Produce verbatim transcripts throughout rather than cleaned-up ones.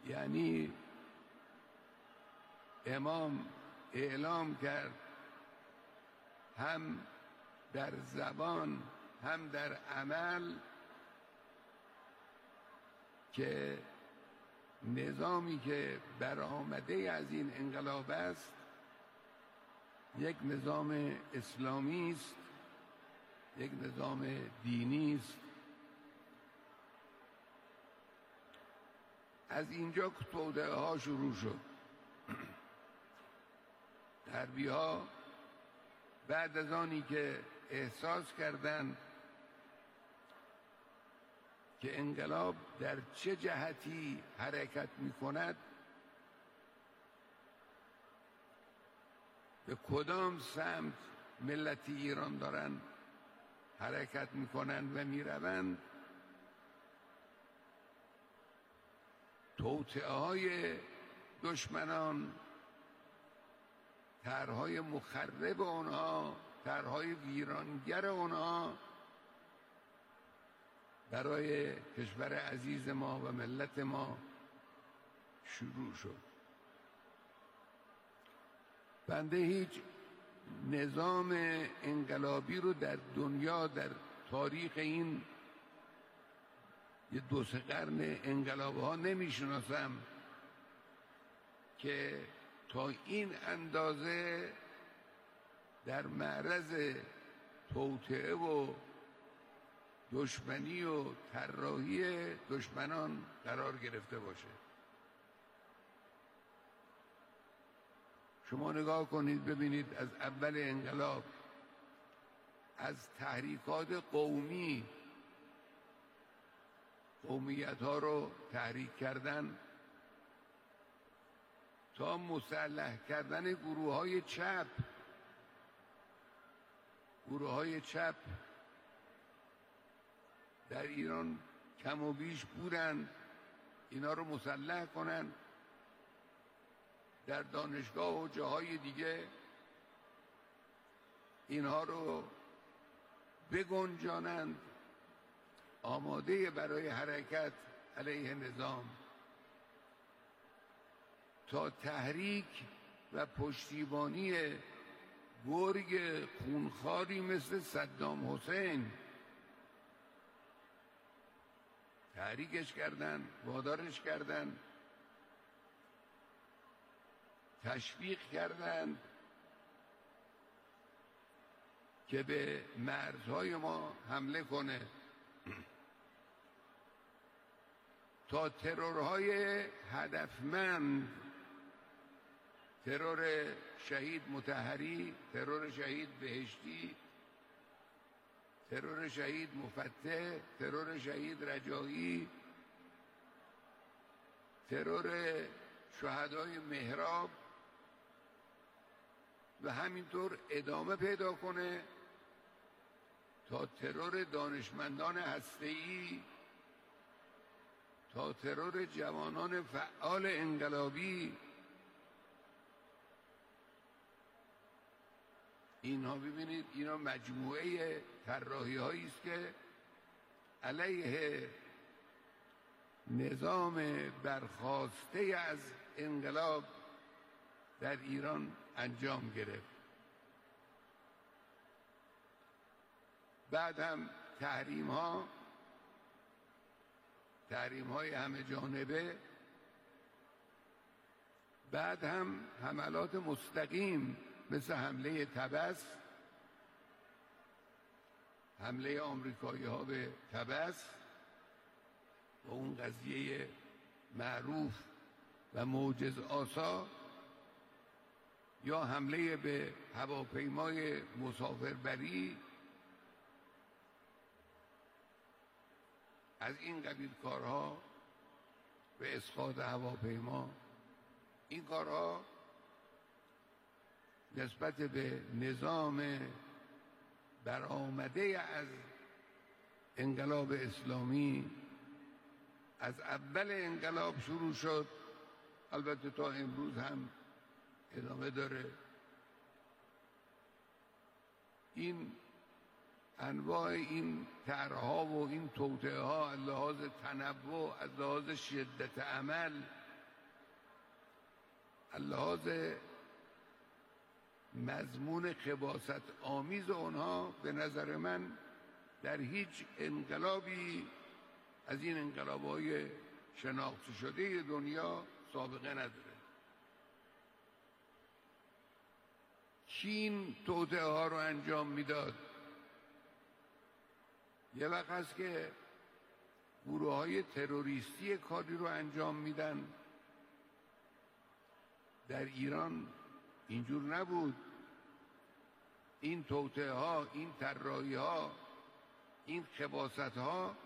یعنی امام اعلام کرد هم در زبان هم در عمل که نظامی که برآمده از این انقلاب است یک نظام اسلامی است، یک نظام دینی است. از اینجا توطئه ها شروع شد. غربی ها بعد از آنی که احساس کردند که انقلاب در چه جهتی حرکت می کند، به کدام سمت ملت ایران دارن حرکت می کنند و می روند، توطئه های دشمنان، طرحهای مخرب اونها، طرحهای ویرانگر اونها برای کشور عزیز ما و ملت ما شروع شد. بنده هیچ نظام انقلابی رو در دنیا در تاریخ این یه دو سه قرن انقلاب ها نمی شناسم که تا این اندازه در معرض توطئه و دشمنی و طراحی دشمنان قرار گرفته باشه. شما نگاه کنید ببینید از اول انقلاب از تحریکات قومی، قومیت ها رو تحریک کردن تا مسلح کردن گروه های چپ. گروه های چپ در ایران کم و بیش بودن، اینا رو مسلح کنن، در دانشگاه و جاهای دیگه اینها رو بگنجانند، آماده برای حرکت علیه نظام، تا تحریک و پشتیبانی گرگ خونخواری مثل صدام حسین تحریکش کردن، وادارش کردن، تشویق کردند که به مرزهای ما حمله کنه، تا ترورهای هدفمند، ترور شهید مطهری، ترور شهید بهشتی، ترور شهید مفتح، ترور شهید رجایی، ترور شهدای مهراب و همینطور ادامه پیدا کنه تا ترور دانشمندان هسته‌ای، تا ترور جوانان فعال انقلابی. اینها ببینید اینا مجموعه طراحی هایی است که علیه نظام برخاسته از انقلاب در ایران انجام گرفت. بعد هم تحریم ها، تحریم های همه جانبه، بعد هم حملات مستقیم مثل حمله طبس، حمله آمریکایی ها به طبس و اون قضیه معروف و معجز آسا، یا حمله به هواپیمای مسافربری. از این قبیل کارها به اسقاط هواپیما، این کارها نسبت به نظام برآمده از انقلاب اسلامی از اول انقلاب شروع شد، البته تا امروز هم ادامه داره. این انواع این طرح‌ها و این توطئه ها از لحاظ تنوع، از لحاظ شدت عمل لحاظ مضمون خباثت آمیز اونها به نظر من در هیچ انقلابی از این انقلاب‌های شناخته شده دنیا سابقه نداره. چین توطئه ها رو انجام میداد. یه وقت هست که گروه های تروریستی کاری رو انجام میدن. در ایران اینجور نبود. این توطئه ها، این طراحی ها، این خباثت ها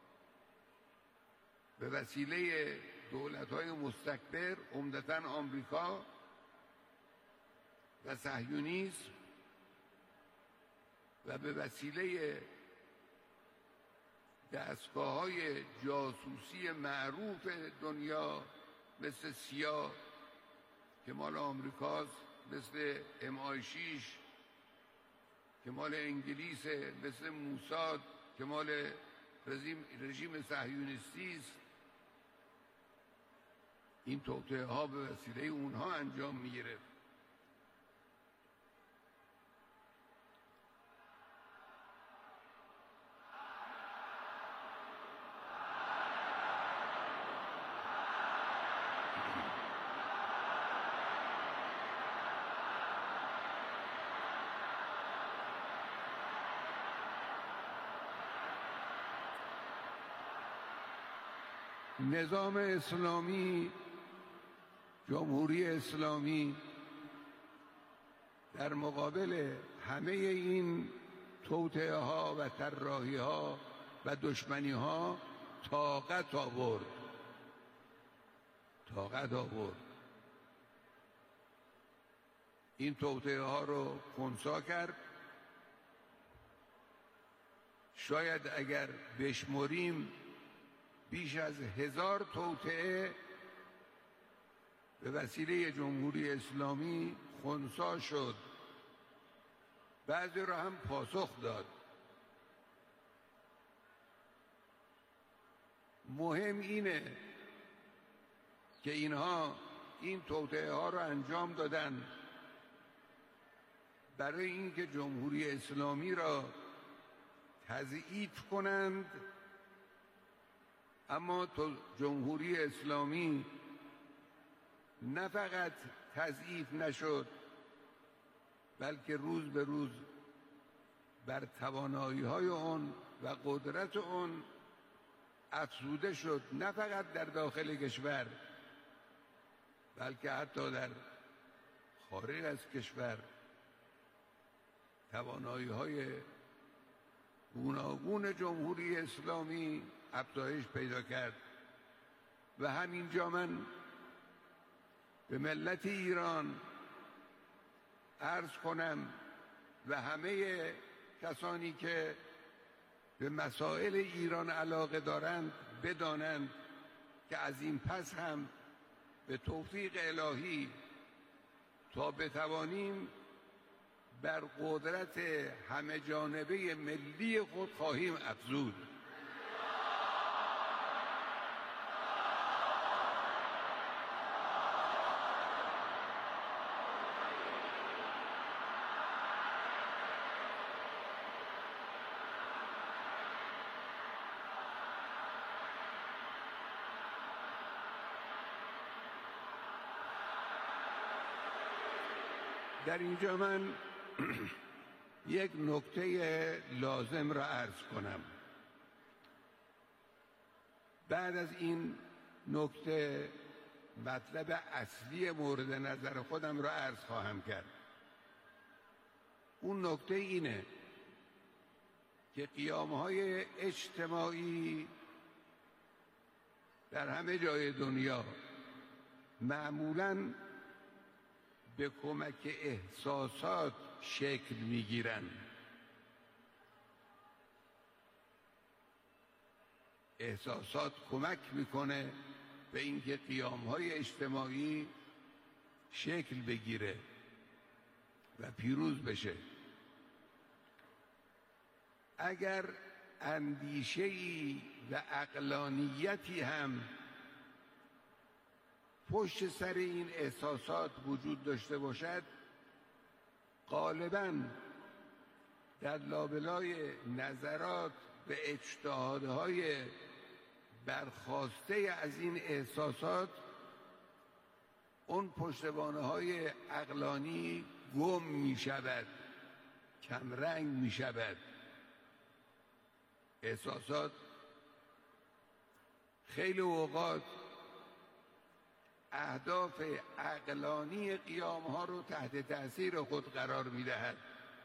به وسیله دولت های مستکبر، عمدتاً آمریکا و صهیونیسم، و به وسیله دستگاه‌های جاسوسی معروف دنیا مثل سیا که مال آمریکاست، مثل ام آی شش که مال انگلیسه، مثل موساد که مال رژیم رژیم صهیونیستی است، این توطئه ها به وسیله اونها انجام میگیره. نظام اسلامی، جمهوری اسلامی در مقابل همه این توطئه ها و طراحی ها و دشمنی ها طاقت آورد طاقت آورد این توطئه ها رو خنثی کرد. شاید اگر بشمریم بیش از هزار توطئه به وسیله جمهوری اسلامی خنثی شد. بعضی را هم پاسخ داد. مهم اینه که اینها این توطئه ها را انجام دادن برای اینکه جمهوری اسلامی را تضعیف کنند، اما تو جمهوری اسلامی نه فقط تضعیف نشد، بلکه روز به روز بر توانایی‌های آن و قدرت آن افزوده شد، نه فقط در داخل کشور بلکه حتی در خارج از کشور توانایی‌های گوناگون جمهوری اسلامی افزایش پیدا کرد. و همینجا من به ملت ایران عرض کنم و همه کسانی که به مسائل ایران علاقه دارند بدانند که از این پس هم به توفیق الهی تا بتوانیم بر قدرت همه جانبه ملی خود خواهیم افزود. در اینجا من یک نکته لازم را عرض کنم. بعد از این نکته مطلب اصلی مورد نظر خودم را عرض خواهم کرد. اون نکته اینه که قیام‌های اجتماعی در همه جای دنیا معمولاً به کمک احساسات شکل میگیرن. احساسات کمک میکنه به اینکه قیام‌های اجتماعی شکل بگیره و پیروز بشه. اگر اندیشه‌ای و عقلانیتی هم پشت سر این احساسات وجود داشته باشد، غالباً در لابلای نظرات و اجتهادهای برخاسته از این احساسات اون پشتوانه‌های عقلانی گم می شود، کمرنگ می شود. احساسات خیلی اوقات اهداف عقلانی قیام ها رو تحت تأثیر خود قرار می دهد.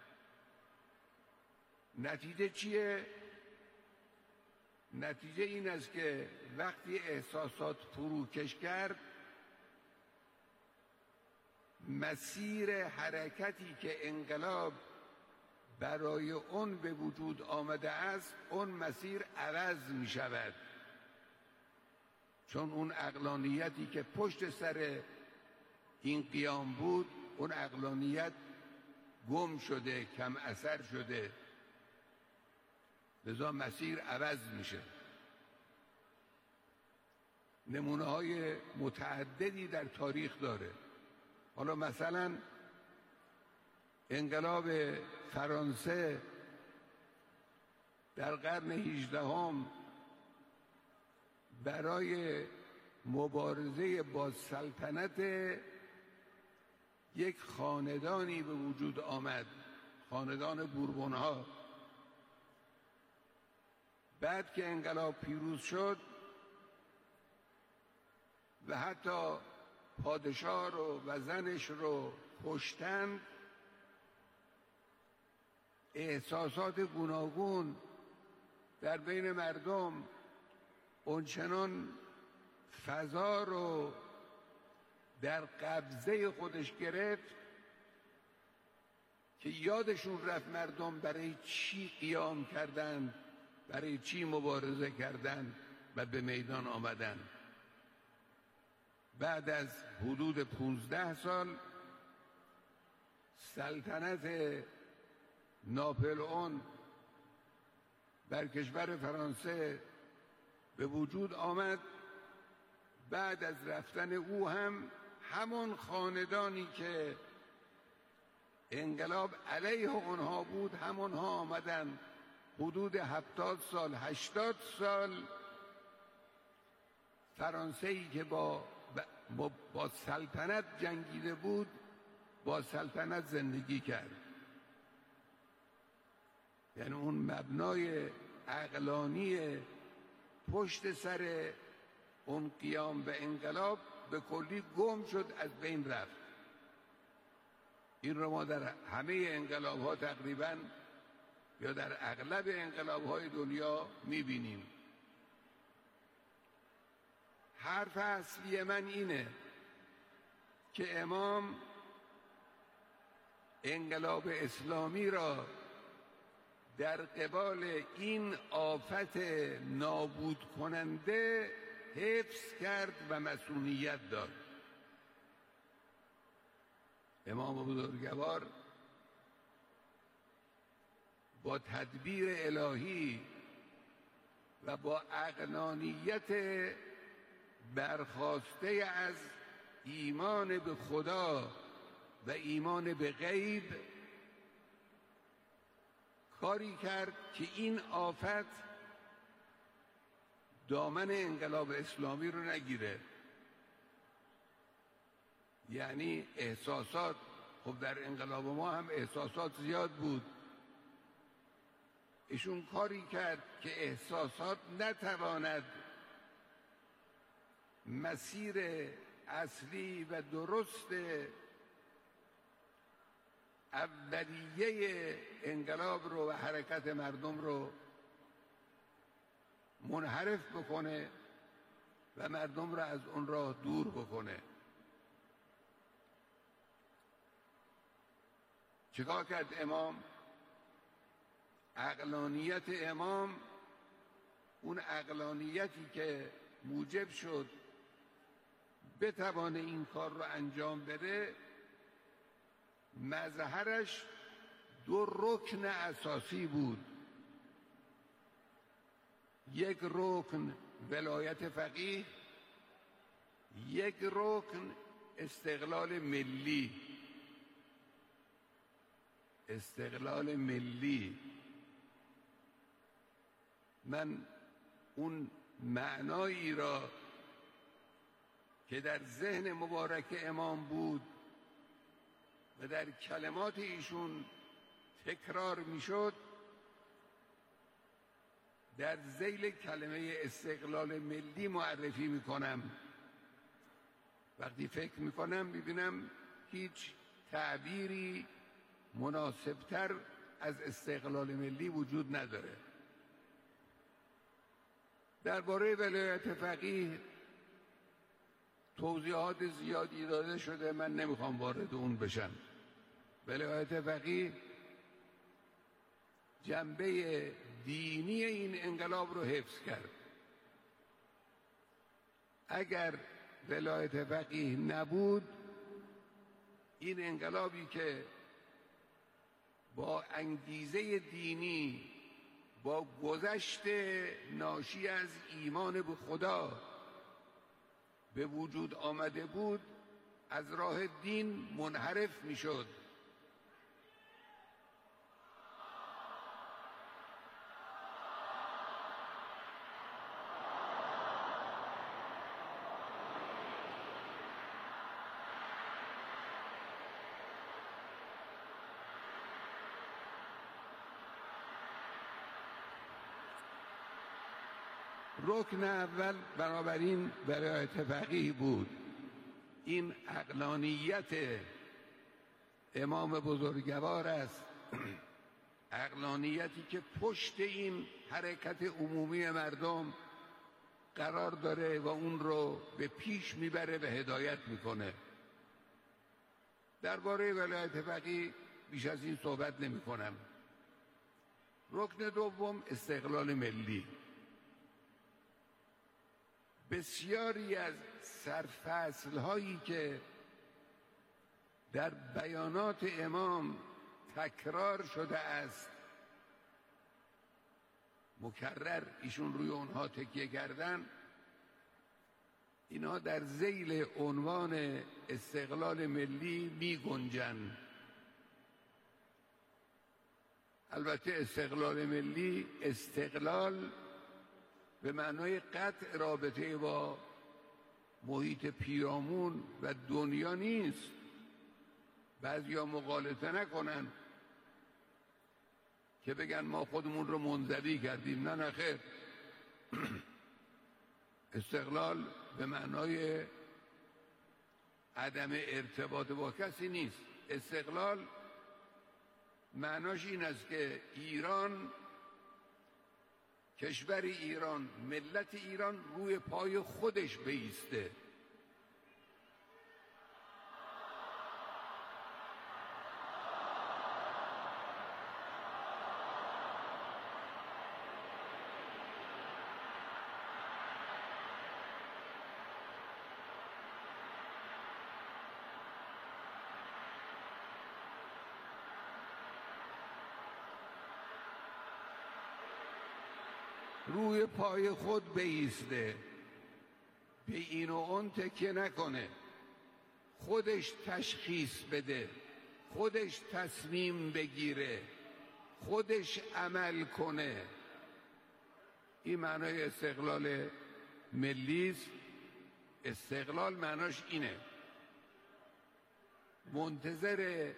نتیجه چیه؟ نتیجه این است که وقتی احساسات فروکش کرد، مسیر حرکتی که انقلاب برای اون به وجود آمده است، اون مسیر عوض می شود، چون اون عقلانیتی که پشت سر این قیام بود، اون عقلانیت گم شده، کم اثر شده، لذا مسیر عوض میشه. نمونه های متعددی در تاریخ داره. حالا مثلا انقلاب فرانسه در قرن هجدهم برای مبارزه با سلطنت یک خاندانی به وجود آمد، خاندان بوربون ها. بعد که انقلاب پیروز شد و حتی پادشاه رو و زنش رو کشتند، احساسات گوناگون در بین مردم اونچنان فضا رو در قبضه خودش گرفت که یادشون رفت مردم برای چی قیام کردند، برای چی مبارزه کردند و به میدان آمدند. بعد از حدود پونزده سال سلطنت ناپلئون بر کشور فرانسه به وجود آمد. بعد از رفتن او هم همون خاندانی که انقلاب علیه اونها بود، همونها آمدن حدود هفتاد سال، هشتاد سال فرانسه‌ای که با با, با سلطنت جنگیده بود، با سلطنت زندگی کرد. یعنی اون مبنای عقلانی پشت سر اون قیام به انقلاب به کلی گم شد، از بین رفت. این رو ما در همه انقلاب ها تقریبا یا در اغلب انقلاب های دنیا میبینیم. حرف اصلی من اینه که امام انقلاب اسلامی را در قبال این آفت نابود کننده حفظ کرد و مسئولیت داد. امام بزرگوار با تدبیر الهی و با عقلانیت برخاسته از ایمان به خدا و ایمان به غیب کاری کرد که این آفت دامن انقلاب اسلامی رو نگیره. یعنی احساسات، خب در انقلاب ما هم احساسات زیاد بود، ایشون کاری کرد که احساسات نتواند مسیر اصلی و درست اولیه انقلاب رو و حرکت مردم رو منحرف بکنه و مردم رو از اون راه دور بکنه. چیکار کرد امام؟ عقلانیت امام، اون عقلانیتی که موجب شد بتوانه این کار رو انجام بده، مظهرش دو رکن اساسی بود. یک رکن ولایت فقیه یک رکن استقلال ملی، استقلال ملی. من اون معنایی را که در ذهن مبارک امام بود و در کلمات ایشون تکرار میشد در ذیل کلمه استقلال ملی معرفی میکنم. وقتی فکر میکنم میبینم هیچ تعبیری مناسبتر از استقلال ملی وجود نداره. درباره ولایت فقیه توضیحات زیادی داده شده، من نمیخوام وارد اون بشم. ولایت فقیه جنبه دینی این انقلاب رو حفظ کرد. اگر ولایت فقیه نبود، این انقلابی که با انگیزه دینی، با گذشت ناشی از ایمان به خدا به وجود آمده بود، از راه دین منحرف میشد. رکن اول بنابراین ولایت فقیه بود. این عقلانیت امام بزرگوار است، عقلانیتی که پشت این حرکت عمومی مردم قرار داره و اون رو به پیش میبره و هدایت میکنه. درباره ولایت فقیه بیش از این صحبت نمی کنم. رکن دوم استقلال ملی. بسیاری از سرفصل هایی که در بیانات امام تکرار شده است، مکرر ایشون روی اونها تکیه کردن، اینها در ذیل عنوان استقلال ملی می گنجن. البته استقلال ملی، استقلال به معنای قطع رابطه با محیط پیرامون و دنیا نیست. بعضیا مغالطه نکنن که بگن ما خودمون رو منزوی کردیم. نه نه خیر. استقلال به معنای عدم ارتباط با کسی نیست. استقلال معناش این است که ایران، کشور ایران، ملت ایران روی پای خودش بایسته. روی پای خود بایسته، به این و اون تکیه نکنه، خودش تشخیص بده، خودش تصمیم بگیره، خودش عمل کنه. این معنای استقلال ملی است. استقلال معناش اینه. منتظر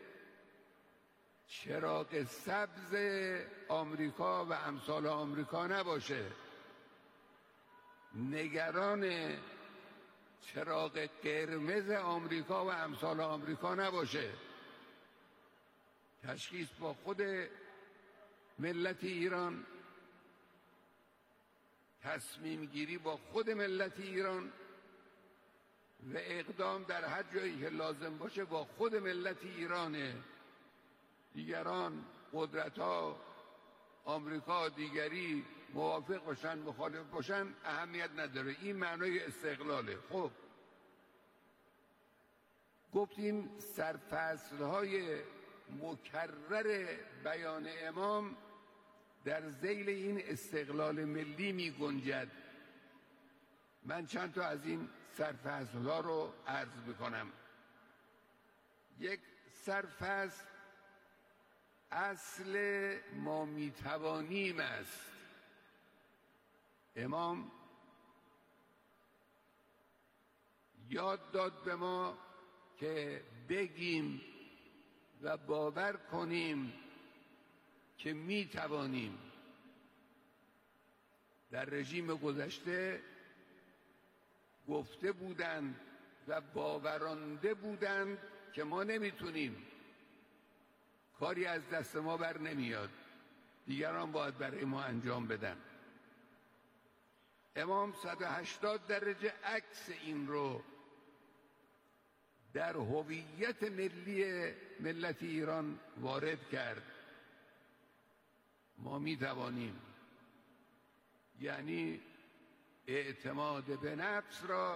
چراغ سبز آمریکا و امثال آمریکا نباشه، نگران چراغ قرمز آمریکا و امثال آمریکا نباشه. تشخیص با خود ملت ایران، تصمیم گیری با خود ملت ایران و اقدام در هر جایی که لازم باشه با خود ملت ایرانه. دیگران، قدرت‌ها، آمریکا، دیگری موافق باشن مخالف باشن اهمیت نداره. این معنای استقلاله. خب گفتیم سرفصل‌های مکرر بیان امام در ذیل این استقلال ملی می گنجد. من چند تا از این سرفصل‌ها رو عرض میکنم. یک سرفصل اصل ما میتوانیم است. امام یاد داد به ما که بگیم و باور کنیم که میتوانیم. در رژیم گذشته گفته بودند و باورانده بودند که ما نمیتونیم، کاری از دست ما بر نمیاد، دیگران باید برای ما انجام بدن. امام صد و هشتاد درجه عکس این رو در هویت ملی ملت ایران وارد کرد. ما میتوانیم، یعنی اعتماد به نفس را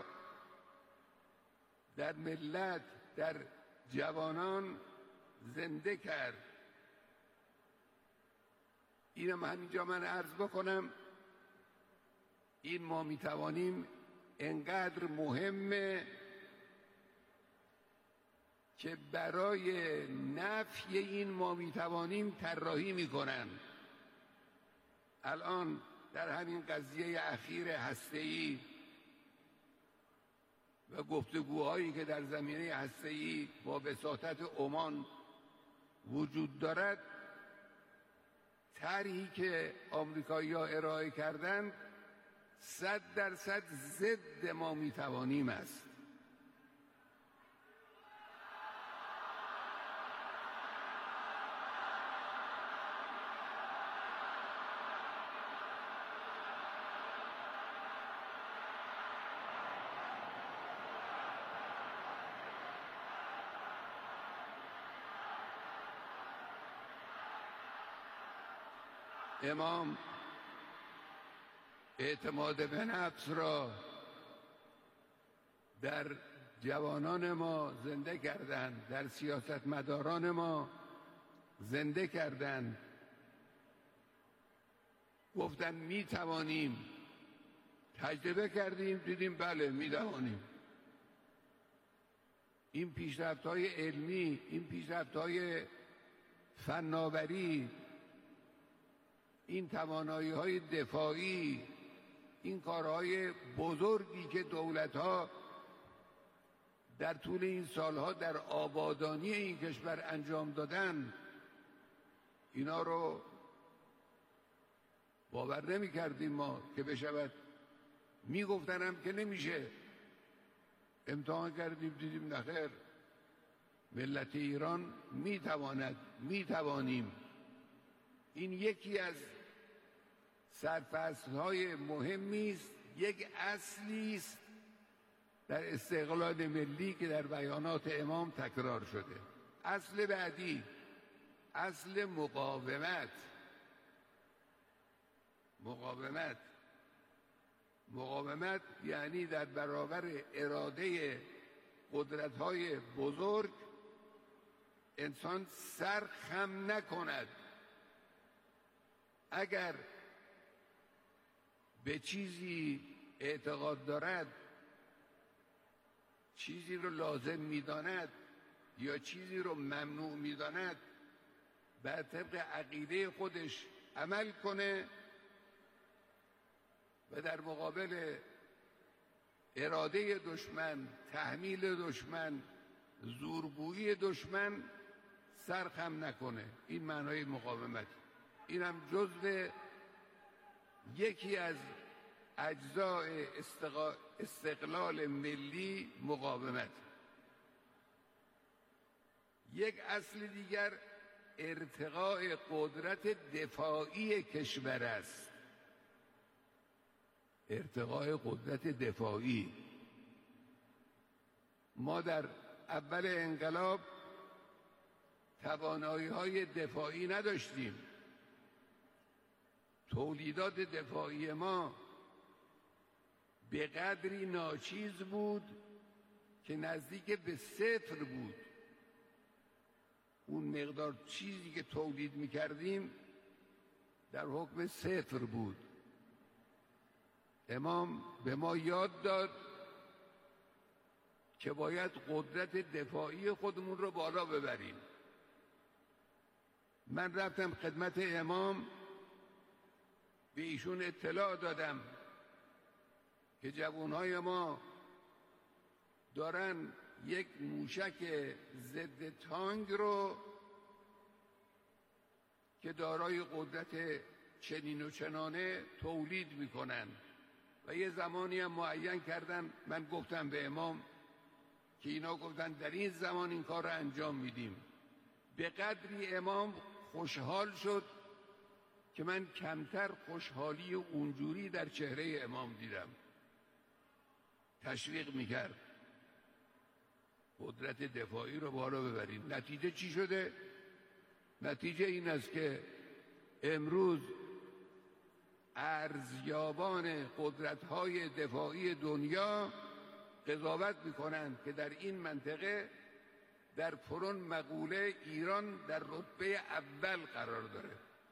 در ملت، در جوانان زنده کرد. اینم همینجا من عرض بکنم، این ما میتوانیم انقدر مهمه که برای نفی این ما میتوانیم طراحی میکنن. الان در همین قضیه اخیر هسته‌ای و گفتگوهایی که در زمینه هسته‌ای با وساطت عمان وجود دارد، طرحی که آمریکایی‌ها ارائه کردند صد درصد ضد ما میتوانیم است. امام اعتماد به نفس را در جوانان ما زنده کردند، در سیاستمداران ما زنده کردند. گفتن می توانیم، تجربه کردیم دیدیم بله می توانیم. این پیشرفت‌های علمی، این پیشرفت‌های فناوری، این توانایی‌های دفاعی، این کارهای بزرگی که دولت‌ها در طول این سالها در آبادانی این کشور انجام دادن، اینا رو باور نمی کردیم ما که بشود. می گفتنم که نمیشه. امتحان کردیم دیدیم نخیر، ملت ایران می تواند، می توانیم. این یکی از سرفصل‌های مهمی است، یک اصلی است در استقلال ملی که در بیانات امام تکرار شده. اصل بعدی، اصل مقاومت. مقاومت مقاومت یعنی در برابر اراده قدرت‌های بزرگ انسان سر خم نکند. اگر به چیزی اعتقاد دارد، چیزی رو لازم می‌داند یا چیزی رو ممنوع می‌داند، بر طبق عقیده خودش عمل کنه و در مقابل اراده دشمن، تحمیل دشمن، زورگویی دشمن سر خم نکنه. این معنای مقاومت. اینم جزء یکی از اجزای استقلال ملی مقاومت. یک اصل دیگر ارتقاء قدرت دفاعی کشور است. ارتقاء قدرت دفاعی. ما در اول انقلاب توانایی‌های دفاعی نداشتیم. تولیدات دفاعی ما به قدری ناچیز بود که نزدیک به صفر بود. اون مقدار چیزی که تولید می‌کردیم در حکم صفر بود. امام به ما یاد داد که باید قدرت دفاعی خودمون رو بالا ببریم. من رفتم خدمت امام، به ایشون اطلاع دادم که جوانهای ما دارن یک موشک ضد تانک رو که دارای قدرت چنین و چنانه تولید میکنن و یه زمانی هم معین کردن. من گفتم به امام که اینا گفتن در این زمان این کار رو انجام میدیم. به قدری امام خوشحال شد که من کمتر خوشحالی اونجوری در چهره امام دیدم. تشویق میکرد قدرت دفاعی رو بالا ببریم. نتیجه چی شده؟ نتیجه این است که امروز ارزیابان قدرت‌های دفاعی دنیا قضاوت میکنند که در این منطقه در پرون مقوله ایران در رتبه اول قرار داره.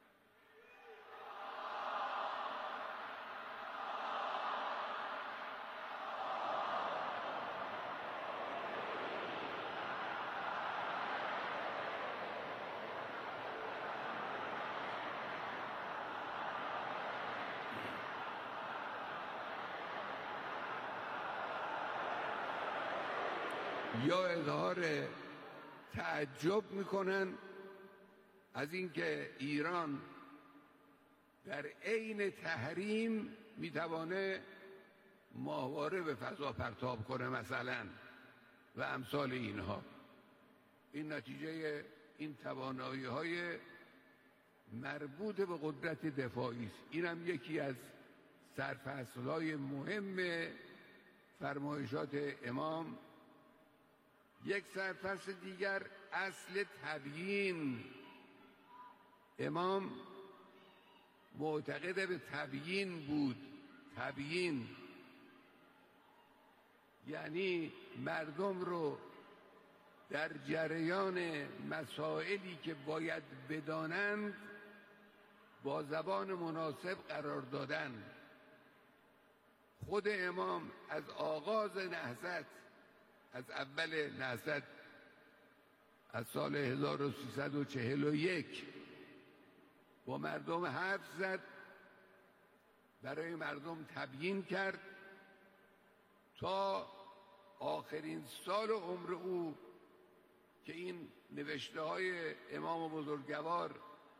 یا اظهار تعجب میکنن از اینکه ایران در عین تحریم میتوانه ماهواره به فضا پرتاب کنه مثلا و امثال اینها. این نتیجه این توانایی های مربوط به قدرت دفاعی است. این هم یکی از سرفصل‌های مهم فرمایشات امام. یک سرفصل دیگر اصل تبیین. امام معتقد به تبیین بود. تبیین یعنی مردم رو در جریان مسائلی که باید بدانند با زبان مناسب قرار دادن. خود امام از آغاز نهضت، از اول نهضت، از سال هزار و سیصد و چهل و یک با مردم حرف زد، برای مردم تبیین کرد تا آخرین سال عمر او که این نوشته های امام بزرگوار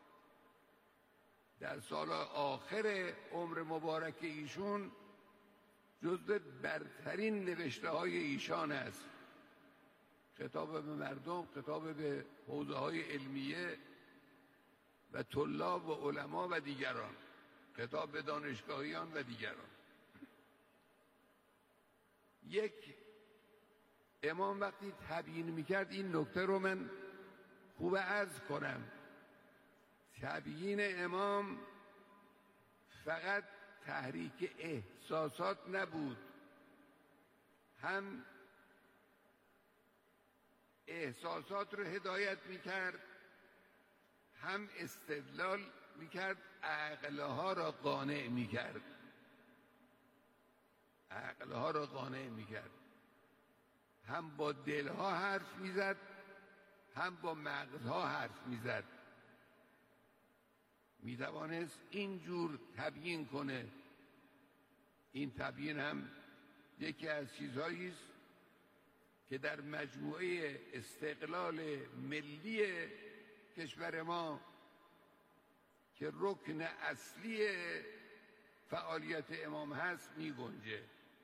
در سال آخر عمر مبارک ایشون جزو برترین نوشته های ایشان است. خطاب به مردم، خطاب به حوزه های علمیه و طلاب و علما و دیگران، خطاب به دانشگاهیان و دیگران. یک امام وقتی تبیین میکرد، این نکته رو من خوب عرض کنم، تبیین امام فقط تحریک احساسات نبود، هم احساسات رو هدایت میکرد، هم استدلال میکرد، عقلها را قانع میکرد عقلها را قانع میکرد هم با دلها حرف میزد، هم با مغزها حرف میزد. میتوانست اینجور تبیین کنه. این تبیین هم یکی از چیزهایی است که در مجموعه استقلال ملی کشور ما که رکن اصلی فعالیت امام هست می گنجه.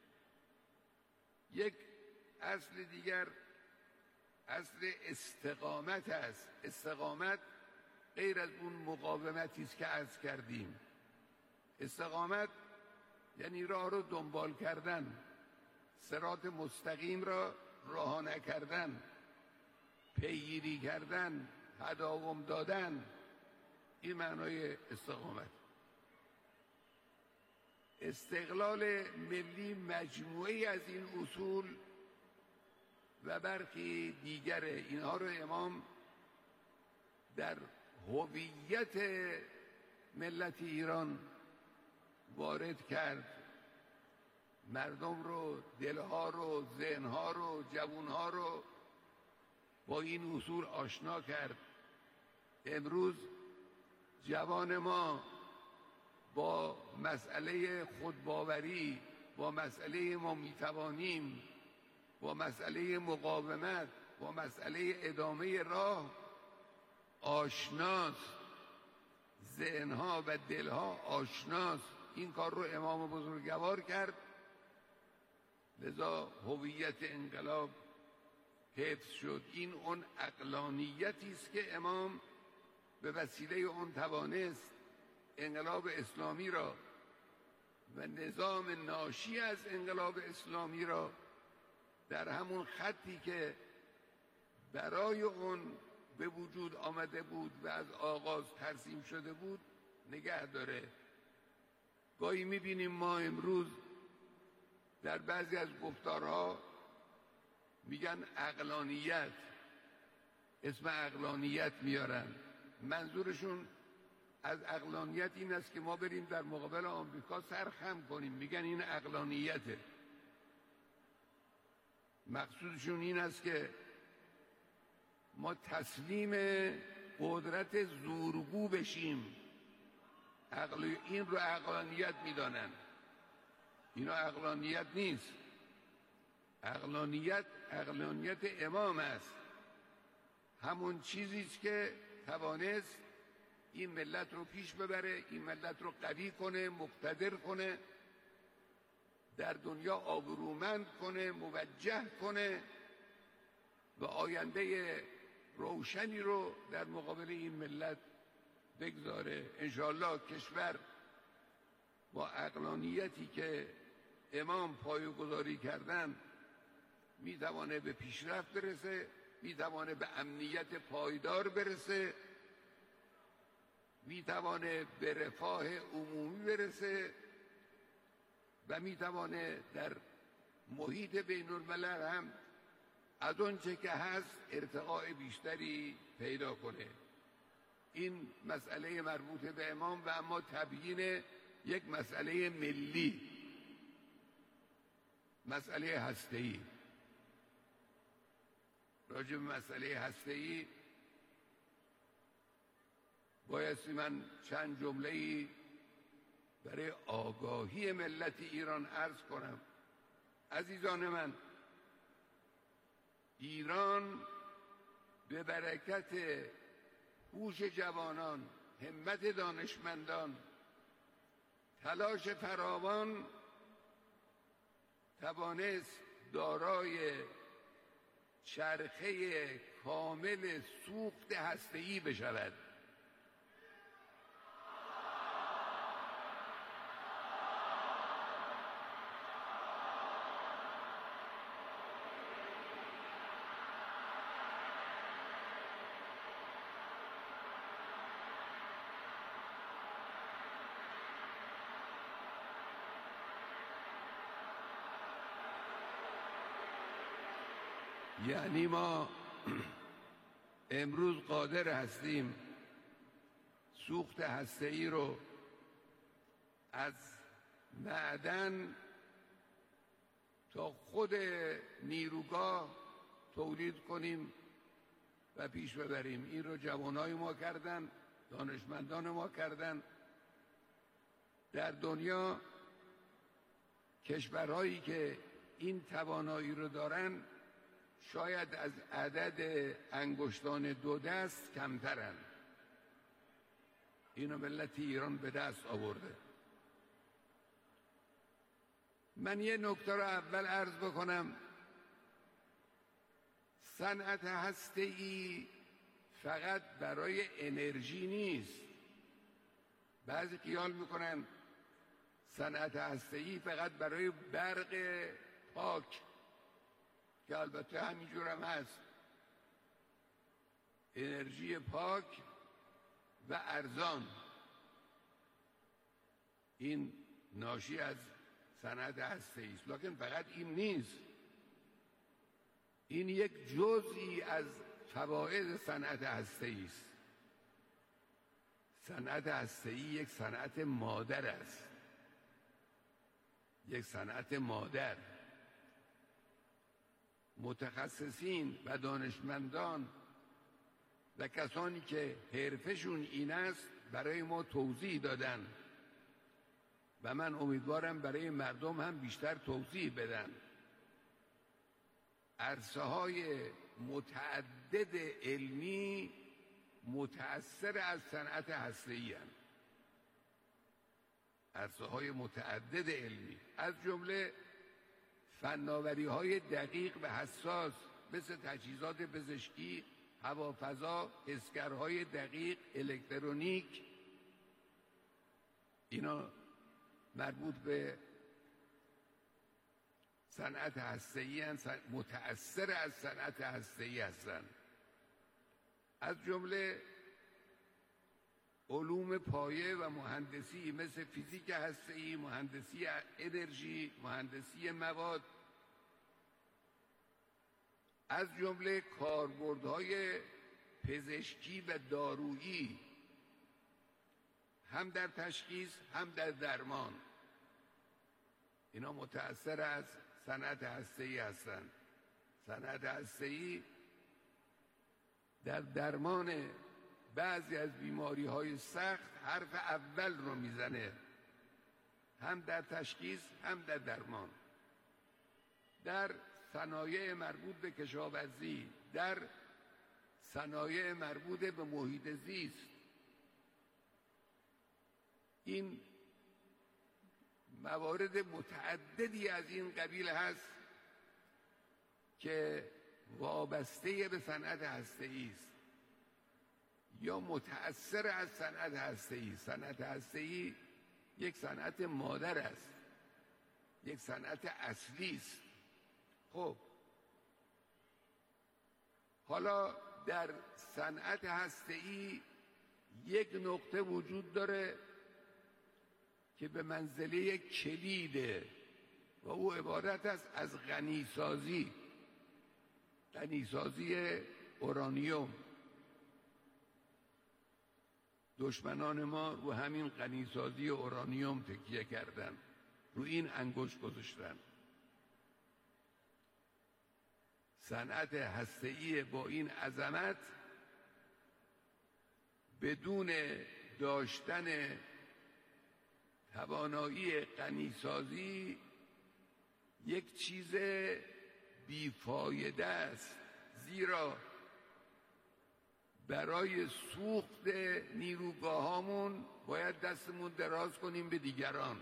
یک اصل دیگر اصل استقامت است. استقامت غیر از اون مقاومتی است که عرض کردیم. استقامت یعنی راه رو دنبال کردن، صراط مستقیم را رها نکردن، پیگیری کردن، تداوم دادن. این معنای استقامت. استقلال ملی مجموعی از این اصول و برخی دیگر اینها رو امام در هویت ملت ایران وارد کرد مردم رو، دلها رو، ذهنها رو، جوانها رو با این اصول آشنا کرد. امروز جوان ما با مسئله خودباوری، با مسئله ما میتوانیم، با مسئله مقاومت، با مسئله ادامه راه آشناست، ذهنها و دلها آشناست. این کار رو امام بزرگوار کرد، لذا هویت انقلاب حفظ شد. این اون عقلانیتی است که امام به وسیله اون توانست انقلاب اسلامی را و نظام ناشی از انقلاب اسلامی را در همون خطی که برای اون به وجود آمده بود و از آغاز ترسیم شده بود نگه داره. گاهی میبینیم ما امروز در بعضی از گفتارها میگن عقلانیت، اسم عقلانیت میارن. منظورشون از عقلانیت این است که ما بریم در مقابل آمریکا سر خم کنیم، میگن این عقلانیته. مقصودشون این است که ما تسلیم قدرت زورگو بشیم. عقل این رو عقلانیت میدانن. اینا عقلانیت نیست. عقلانیت عقلانیت امام است، همون چیزیست که توانست این ملت رو پیش ببره، این ملت رو قوی کنه، مقتدر کنه، در دنیا آبرومند کنه، موجه کنه و آینده روشنی رو در مقابل این ملت بگذاره. انشاءالله کشور با عقلانیتی که امام پایه‌گذاری کردن میتوانه به پیشرفت برسه، میتوانه به امنیت پایدار برسه، میتوانه به رفاه عمومی برسه و میتوانه در محیط بین الملل هم از آنچه که هست ارتقاء بیشتری پیدا کنه. این مسئله مربوط به امام و اما تبیین یک مسئله ملی، مسئله هسته‌ای. راجع به مسئله هسته‌ای بایستی من چند جمله‌ای برای آگاهی ملت ایران عرض کنم. عزیزان من، ایران به برکت هوش جوانان، همت دانشمندان، تلاش فراوان توانست دارای چرخه کامل سوخت هسته‌ای بشود. یعنی ما امروز قادر هستیم سوخت هسته‌ای رو از معدن تا خود نیروگاه تولید کنیم و پیش ببریم. این رو جوانای ما کردن، دانشمندان ما کردن. در دنیا کشورهایی که این توانایی رو دارن شاید از عدد انگشتان دو دست کمترن. اینو ملت ایران به دست آورده. من یه نکته رو اول عرض بکنم. صنعت هسته‌ای فقط برای انرژی نیست. بعضی خیال میکنن صنعت هسته‌ای فقط برای برق پاک، که البته همینجور هم هست. انرژی پاک و ارزان، این ناشی از صنعت هسته‌ای است. لکن فقط این نیست، این یک جزئی از فواید صنعت هسته‌ای است. صنعت هسته‌ای یک صنعت مادر است. یک صنعت مادر. متخصصین و دانشمندان و کسانی که حرفشون این است برای ما توضیح دادن و من امیدوارم برای مردم هم بیشتر توضیح بدن. عرصه های متعدد علمی متأثر از صنعت هسته‌ای هستند. عرصه های متعدد علمی از جمله فناوری های دقیق و حساس مثل تجهیزات پزشکی، هوافضا، حسگرهای دقیق، الکترونیک، اینا مربوط به صنعت هسته‌ای هستند، متأثر از صنعت هسته‌ای هستند. از جمله علوم پایه و مهندسی مثل فیزیک هسته‌ای، مهندسی انرژی، مهندسی مواد، از جمله کاربردهای پزشکی و دارویی هم در تشخیص هم در درمان، اینا متأثر از صنعت هسته‌ای هستند. صنعت هسته‌ای در درمان بعضی از بیماری‌های سخت حرف اول رو میزنه، هم در تشخیص هم در درمان. در صنایع مربوط به کشاورزی، در صنایع مربوط به محیط زیست، این موارد متعددی از این قبیل هست که وابسته به صنعت هسته‌ای است یا متأثر از صنعت هسته‌ای. صنعت هسته‌ای یک صنعت مادر است، یک صنعت اصلی است. خب حالا در صنعت هسته‌ای یک نقطه وجود داره که به منزله کلیده و او عبارت است از غنیسازی، غنیسازی اورانیوم. دشمنان ما رو همین غنیسازی اورانیوم تکیه کردن، رو این انگشت گذاشتن. صنعت هسته‌ای با این عظمت بدون داشتن توانایی غنیسازی یک چیز بیفایده است، زیرا برای سوخت نیروگاهامون باید دستمون دراز کنیم به دیگران.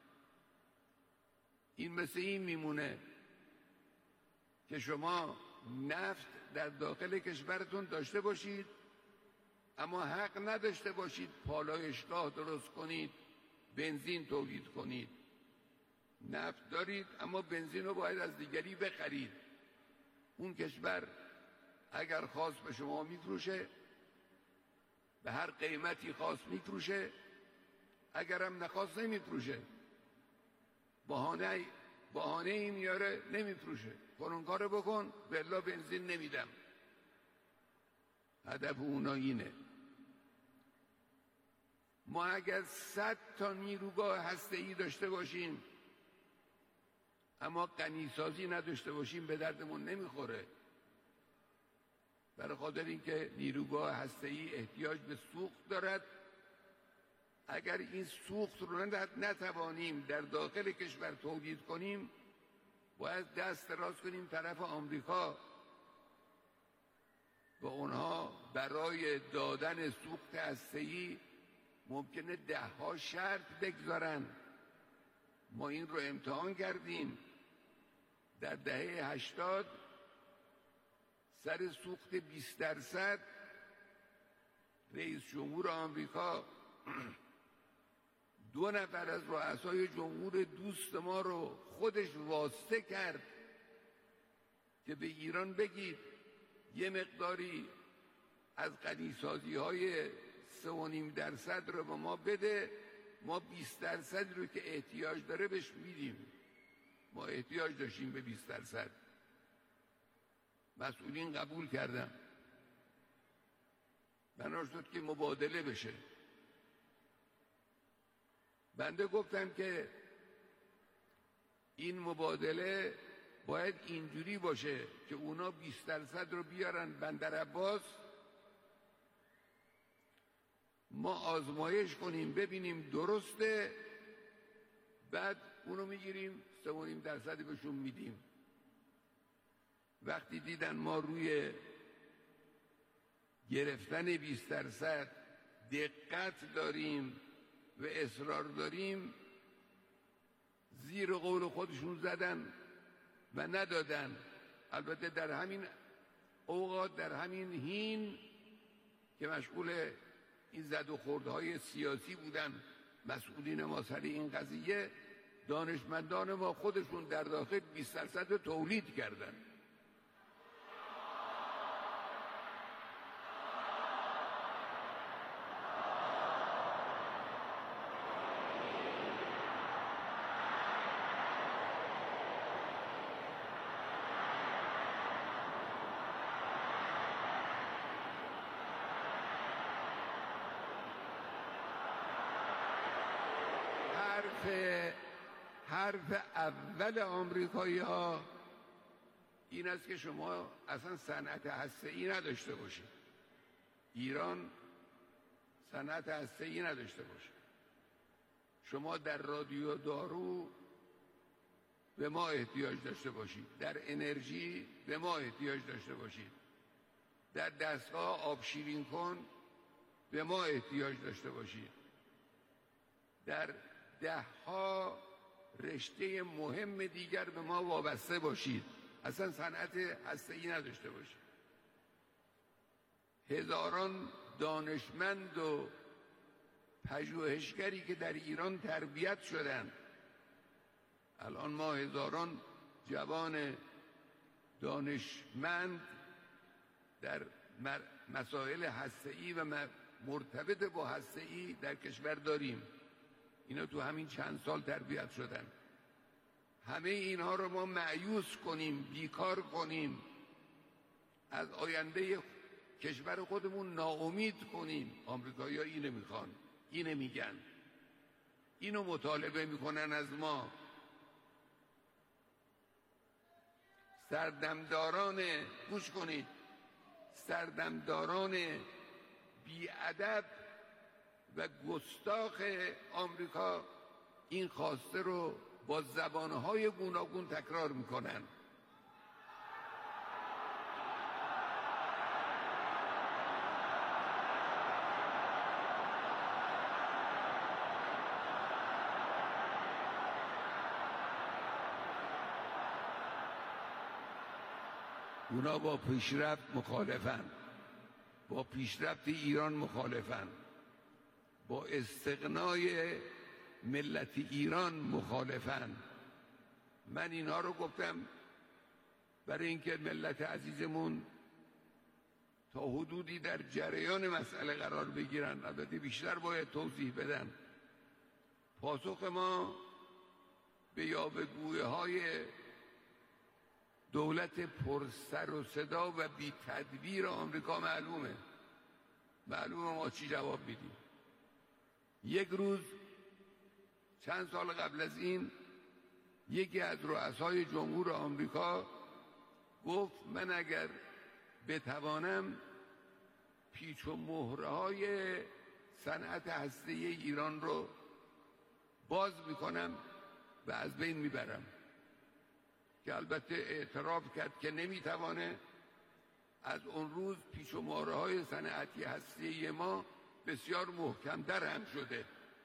این مثل این میمونه که شما نفت در داخل کشورتون داشته باشید اما حق نداشته باشید پالایشگاه درست کنید، بنزین تولید کنید. نفت دارید اما بنزین رو باید از دیگری بخرید. اون کشور اگر خواست به شما میفروشه، به هر قیمتی خواست میفروشه، اگرم نخواست نمیفروشه. بهانه بهانه این میاره نمیفروشه، فلان کارو بکن والله بنزین نمیدم. هدف اونا اینه. ما اگر صد تا نیروگاه هسته‌ای داشته باشیم اما غنیسازی نداشته باشیم به دردمون نمیخوره. برای خاطر اینکه نیروگاه هسته‌ای احتیاج به سوخت دارد. اگر این سوخت رو نتوانیم در داخل کشور تولید کنیم، باید دست دراز کنیم طرف آمریکا و اونها برای دادن سوخت هسته‌ای ممکنه ده ها شرط بگذارن. ما این رو امتحان کردیم. در دهه هشتاد سر سوخت بیست درصد رئیس جمهور آمریکا دو نفر از رؤسای جمهور دوست ما رو خودش واسطه کرد که به ایران بگید یه مقداری از غنیسازی های سه و نیم درصد رو به ما بده، ما بیست درصد رو که احتیاج داره بهش میدیم. ما احتیاج داشتیم به بیست درصد. مسئولین قبول کردن، بنا شد که مبادله بشه. بنده گفتم که این مبادله باید اینجوری باشه که اونا بیست درصد رو بیارن بندر عباس، ما آزمایش کنیم ببینیم درسته، بعد اونو میگیریم سه و نیم درصد بهشون میدیم. وقتی دیدن ما روی گرفتن بیست درصد دقت داریم و اصرار داریم، زیر قول خودشون زدن و ندادن. البته در همین اوقات، در همین حین که مشغول این زد و خوردهای سیاسی بودن مسئولین ما سر این قضیه، دانشمندان ما خودشون در داخل بیست درصد تولید کردن. حرف اول آمریکایی ها این است که شما اصلا صنعت هسته‌ای نداشته باشید، ایران صنعت هسته‌ای نداشته باشه. شما در رادیو دارو به ما احتیاج داشته باشید، در انرژی به ما احتیاج داشته باشید، در دستگاه آب شیرین کن به ما احتیاج داشته باشید، در ده ها رشته مهم دیگر به ما وابسته باشید، اصلا صنعت هسته‌ای نداشته باشید. هزاران دانشمند و پژوهشگری که در ایران تربیت شدند، الان ما هزاران جوان دانشمند در مسائل هسته‌ای و مرتبط با هسته‌ای در کشور داریم. اینا تو همین چند سال تربیت شدن. همه اینها رو ما مایوس کنیم، بیکار کنیم، از آینده کشور خودمون ناامید کنیم. آمریکایی‌ها اینو میخوان، اینو میگن، اینو مطالبه میکنن از ما. سردمداران، گوش کنید، سردمداران بی‌ادب و گستاخ آمریکا این خواسته رو با زبانهای گوناگون تکرار میکنن. اونا با پیشرفت مخالفن، با پیشرفت ایران مخالفن، با استغنای ملت ایران مخالفن. من اینها رو گفتم برای اینکه ملت عزیزمون تا حدودی در جریان مسئله قرار بگیرن. البته بیشتر باید توضیح بدن. پاسخ ما به یاوه‌گویی های دولت پرسر و صدا و بی تدبیر آمریکا معلومه. معلومه ما چی جواب میدیم. یک روز چند سال قبل از این یکی از رؤسای جمهور آمریکا گفت من اگر بتوانم پیچ و مهرهای صنعت هسته‌ای ایران رو باز میکنم و از بین میبرم، که البته اعتراف کرد که نمیتوانه. از اون روز پیچ و مهرهای صنعتی هسته‌ای ما بسیار محکم‌تر هم شده.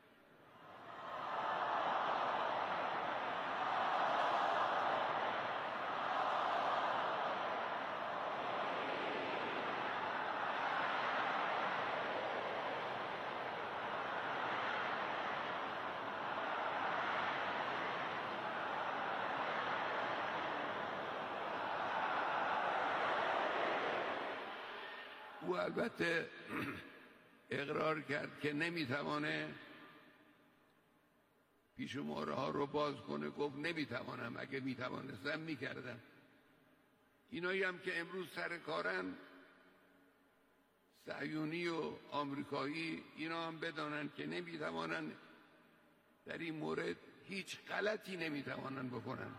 او البته اقرار کرد که نمیتوانه پیش و مهرها رو باز کنه. گفت نمیتوانم، اگه میتوانستم میکردم. اینایی هم که امروز سر کارن، صهیونی و آمریکایی، اینا هم بدانن که نمیتوانن در این مورد هیچ غلطی نمیتوانند بکنند.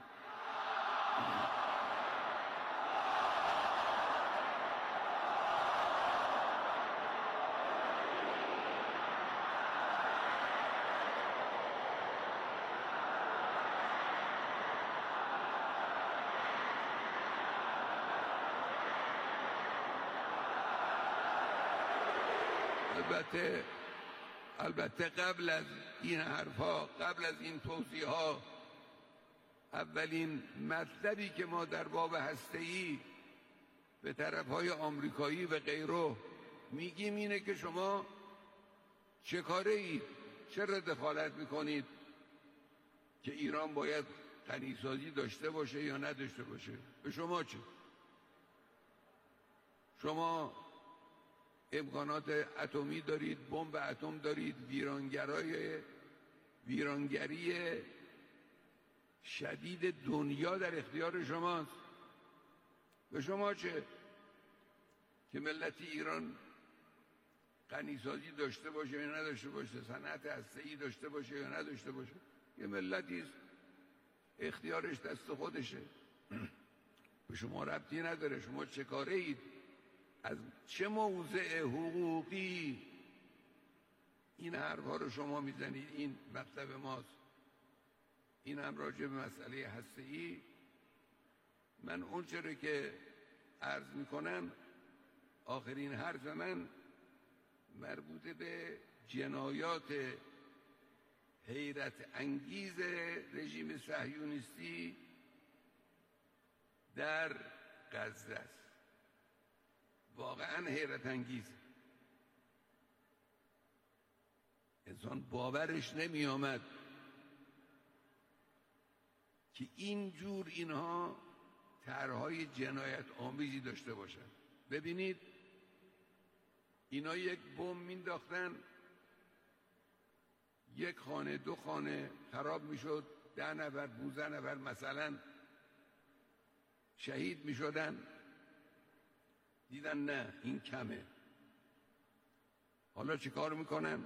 البته البته قبل از این حرفا، قبل از این توضیحات، اولین مطلبی که ما در باب هسته‌ای به طرفهای آمریکایی و غیره میگیم اینه که شما چه کاره اید؟ چرا دخالت میکنید که ایران باید غنیسازی داشته باشه یا نداشته باشه؟ به شما چه؟ شما امکانات اتمی دارید، بمب اتم دارید، ویرانگرای ویرانگری شدید دنیا در اختیار شماست. به شما چه که ملت ایران غنیسازی داشته باشه یا نداشته باشه، صنعت هسته‌ای داشته باشه یا نداشته باشه؟ یه ملتی است، اختیارش دست خودشه. به شما ربطی نداره. شما چه کاره اید؟ از چه موضع حقوقی این حرفا رو شما میزنید؟ این مطلب ماست. این هم راجع به مسئله هسته‌ای. من اون چرا که عرض میکنم، آخرین حرف من مربوط به جنایات حیرت انگیز رژیم صهیونیستی در غزه است. واقعا حیرت انگیز. انسان باورش نمی آمد که اینجور اینها طرحهای جنایت آمیزی داشته باشن. ببینید اینا یک بمب مینداختن، یک خانه دو خانه خراب میشد، ده نفر پونزده نفر مثلا شهید میشدن. دیدن نه این کمه. حالا چه کار میکنن؟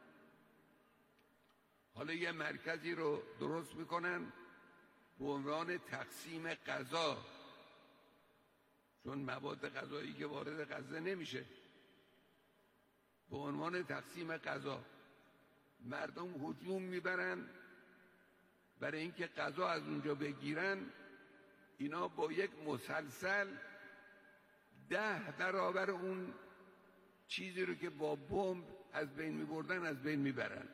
حالا یه مرکزی رو درست میکنن به عنوان تقسیم غذا، چون مواد غذایی که وارد غزه نمیشه، به عنوان تقسیم غذا مردم هجوم میبرن برای اینکه غذا از اونجا بگیرن. اینا با یک مسلسل ده برابر اون چیزی رو که با بمب از بین میبردن از بین میبرن.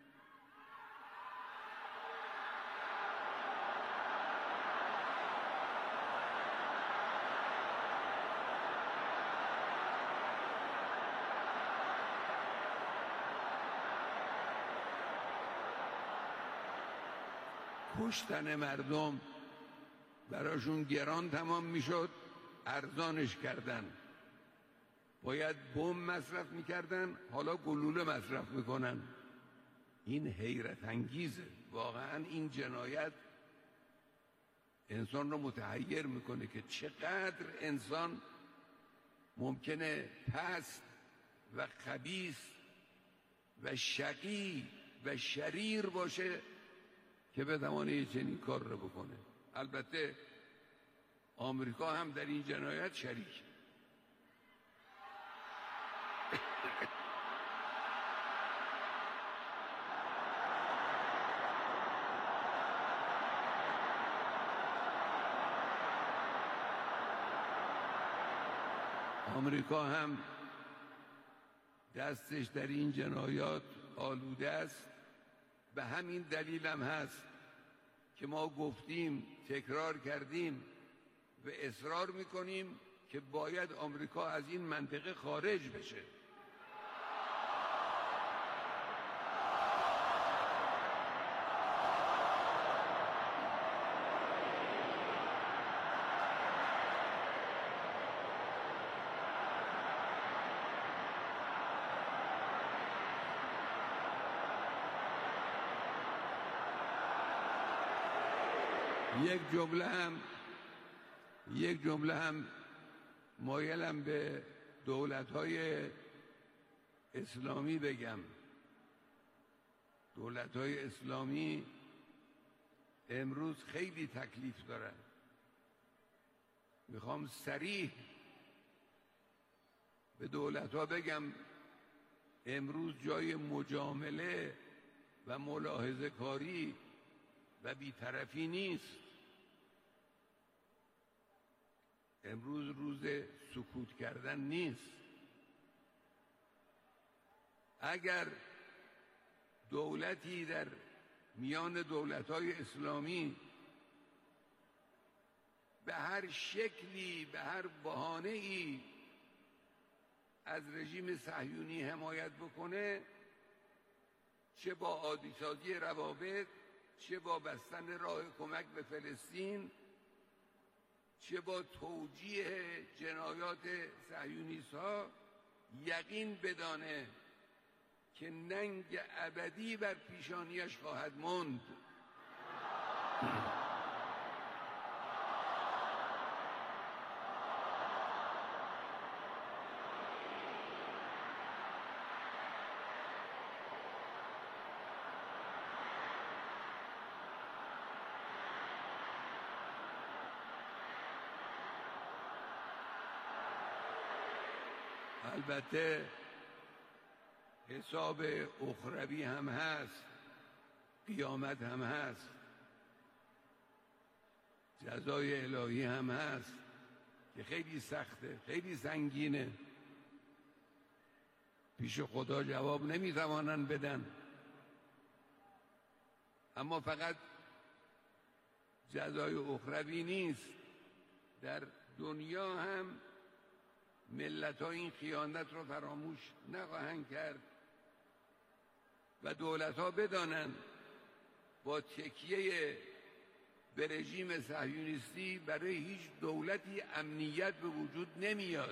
کشتن مردم براشون گران تمام میشد، ارزانش کردن. باید بمب مصرف میکردن، حالا گلوله مصرف میکنن. این حیرت انگیزه. واقعا این جنایت انسان رو متحیر میکنه که چقدر انسان ممکنه پست و خبیث و شقی و شریر باشه که بتوانه چنین کار رو بکنه. البته آمریکا هم در این جنایت شریک. آمریکا هم دستش در این جنایات آلوده است. به همین دلیل هم هست که ما گفتیم، تکرار کردیم و اصرار میکنیم که باید آمریکا از این منطقه خارج بشه. یک جمله هم یک جمله هم مایلم به دولت‌های اسلامی بگم. دولت‌های اسلامی امروز خیلی تکلیف دارن. میخوام صریح به دولت ها بگم امروز جای مجامله و ملاحظه کاری و بی‌طرفی نیست. امروز روز سکوت کردن نیست. اگر دولتی در میان دولت‌های اسلامی به هر شکلی، به هر بهانه‌ای از رژیم صهیونی حمایت بکنه، چه با عادی‌سازی روابط، چه با بستن راه کمک به فلسطین، چه با توجیه جنایات صهیونیست‌ها، یقین بدانه که ننگ ابدی بر پیشانیش خواهد ماند. البته حساب اخروی هم هست، قیامت هم هست، جزای الهی هم هست که خیلی سخته، خیلی سنگینه، پیش خدا جواب نمیتوانن بدن. اما فقط جزای اخروی نیست، در دنیا هم ملت ها این خیانت رو فراموش نخواهند کرد و دولت ها بدانند با تکیه به رژیم صهیونیستی برای هیچ دولتی امنیت به وجود نمیاد.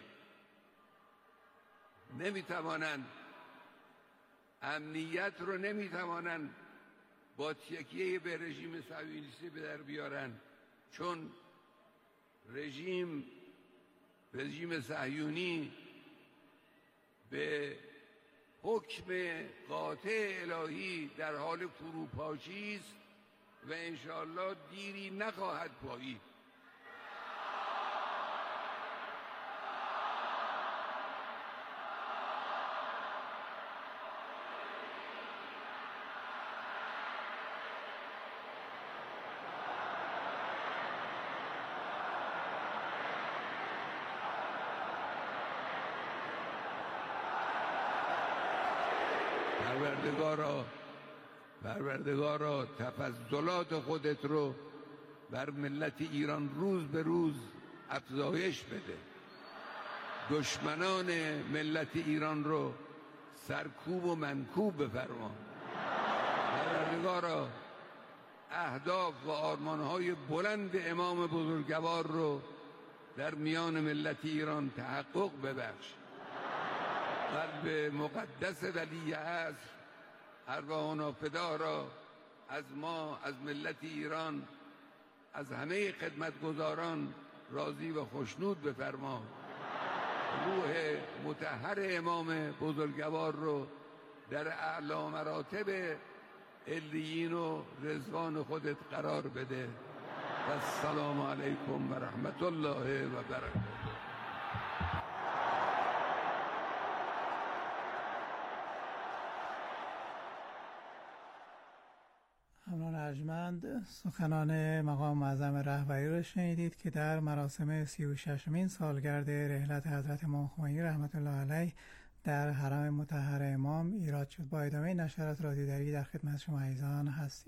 نمیتوانند امنیت رو نمیتوانند با تکیه به رژیم صهیونیستی به در بیارن، چون رژیم رژیم صهیونی به حکم قاطع الهی در حال فروپاشی است و انشاءالله دیری نخواهد پایید. پروردگارا پروردگارا تفضلات خودت رو بر ملت ایران روز به روز افزایش بده. دشمنان ملت ایران رو سرکوب و منکوب بفرما. پروردگارا اهداف و آرمانهای بلند امام بزرگوار رو در میان ملت ایران تحقق ببخش. قلب مقدس ولی عصر ارواحنا فدا را از ما، از ملت ایران، از همه خدمتگزاران راضی و خوشنود بفرما. روح مطهر امام بزرگوار رو در اعلی مراتب علیین و رضوان خودت قرار بده. و السلام علیکم و رحمت الله و برکاته. همراهان ارجمند، سخنان مقام معظم رهبری را شنیدید که در مراسم سی و ششمین سالگرد رحلت حضرت امام خمینی رحمت الله علیه در حرم مطهر امام ایراد شد. با ادامه نشرات رادیودری در خدمت شما عزیزان هستیم.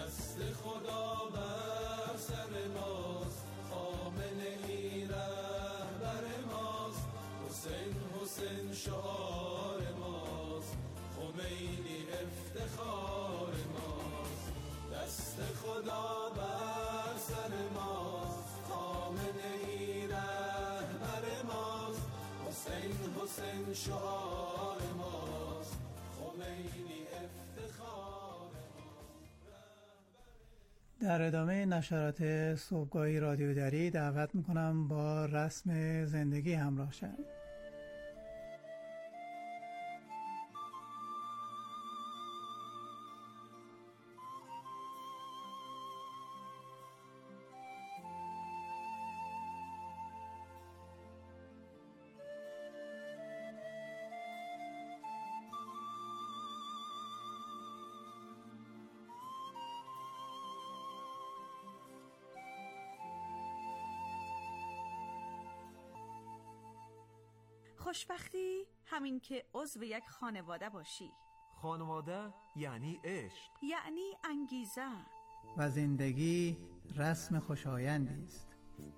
دست خدا بر سر ماست، خامنه ای رهبر ماست، حسین حسین شعار ماست، خمینی افتخار ماست. دست خدا بر سر ماست، خامنه ای رهبر ماست، حسین حسین شعار ماست، خمینی افتخار. در ادامه نشرات صبحگاهی رادیو دری دعوت میکنم با رسم زندگی همراه شوید. خوشبختی همین که عضو یک خانواده باشی. خانواده یعنی عشق، یعنی انگیزه. و زندگی رسم خوشایندی است.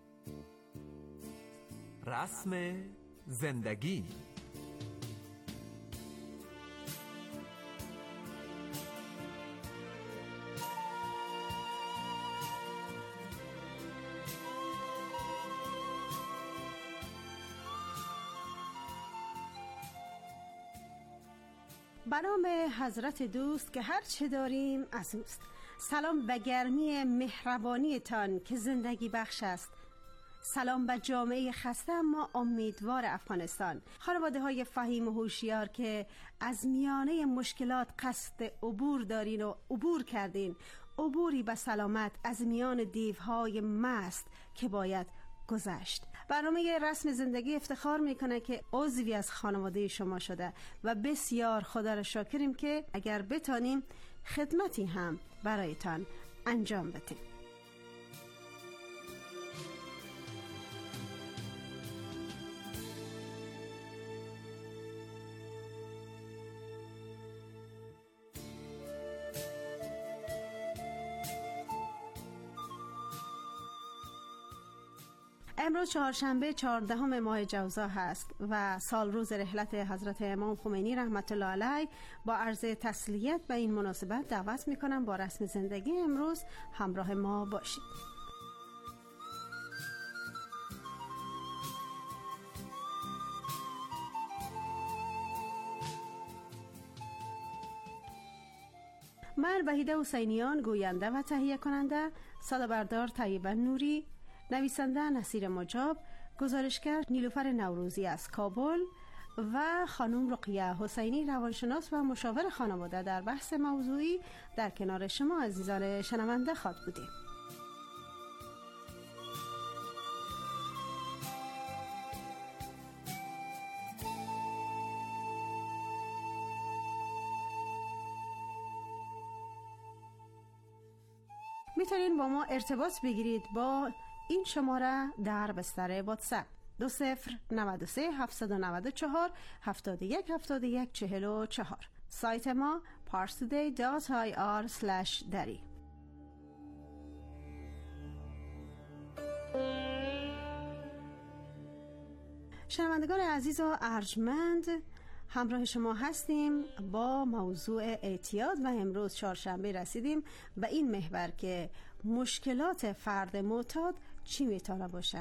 رسم زندگی. به نام حضرت دوست که هر چه داریم از اوست. سلام به گرمی مهربانی تان که زندگی بخش است. سلام به جامعه خسته اما امیدوار افغانستان، خانواده های فهیم و هوشیار که از میانه مشکلات قصد عبور دارین و عبور کردین، عبوری به سلامت از میان دیوهای مست که باید گذشت. برنامه رسم زندگی افتخار میکنه که عضوی از خانواده شما شده و بسیار خدا را شاکریم که اگر بتانیم خدمتی هم برایتان انجام بدیم. امروز چهارشنبه چهاردهم ماه جوزا هست و سال روز رحلت حضرت امام خمینی رحمت الله علیه. با عرض تسلیت به این مناسبت دعوت میکنم با رسم زندگی امروز همراه ما باشید. من وحیده حسینیان گوینده و تهیه کننده، صدا بردار طیبه نوری، نویسنده نصیر مجاب، گزارشگر نیلوفر نوروزی از کابل و خانم رقیه حسینی روانشناس و مشاور خانواده در بحث موضوعی در کنار شما عزیزان شنونده خواهد بودیم. میتونین با ما ارتباط بگیرید با این شماره در بستر واتساپ دو صفر نود و سه هفتصد و نود و چهار هفتاد و یک هفتاد و یک چهل و چهار. سایت ما parstoday dot i r slash dari. شنوندگان عزیز و ارجمند، همراه شما هستیم با موضوع اعتیاد و امروز چهارشنبه رسیدیم به این محور که مشکلات فرد معتاد چی میتونه باشه.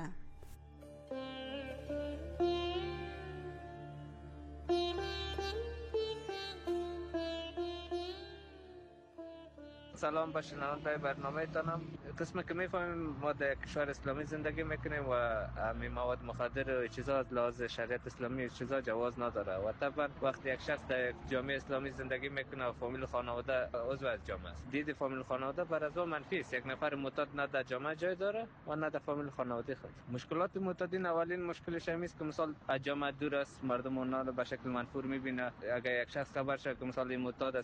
سلام به شنونده برنامه تانم. قسمی که میفهمیم ما در کشور اسلامی زندگی میکنیم و همین مواد مخدر و چیزا از لحاظ شریعت اسلامی چیزا جواز نداره و طبعا وقتی یک شخص در جامعه اسلامی زندگی میکنه و فامیل خانواده عضو از جامعه است، دید فامیل خانواده بر از اون منفی است. یک نفر معتاد نه در جامعه جای داره و نه در فامیل خانواده خود. مشکلات معتادین اولین مشکلش همین است که مثلا از جامعه دور است، مردم اونها رو به شکل منفور میبینه. اگر یک شخص خبر شه که مثلا این معتاد